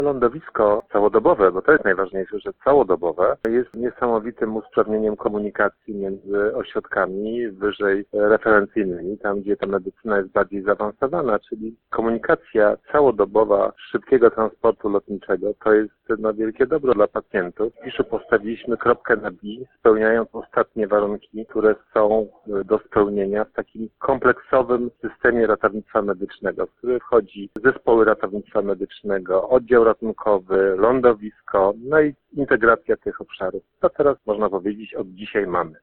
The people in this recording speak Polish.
Lądowisko całodobowe, bo to jest najważniejsze, że całodobowe, jest niesamowitym usprawnieniem komunikacji między ośrodkami wyżej referencyjnymi, tam gdzie ta medycyna jest bardziej zaawansowana, czyli komunikacja całodobowa szybkiego transportu lotniczego to jest wielkie dobro dla pacjentów. W Piszu postawiliśmy kropkę na i, spełniając ostatnie warunki, które są do spełnienia w takim kompleksowym systemie ratownictwa medycznego, w który wchodzi zespoły ratownictwa medycznego, oddział ratunkowy, lądowisko, no i integracja tych obszarów. To teraz można powiedzieć od dzisiaj mamy.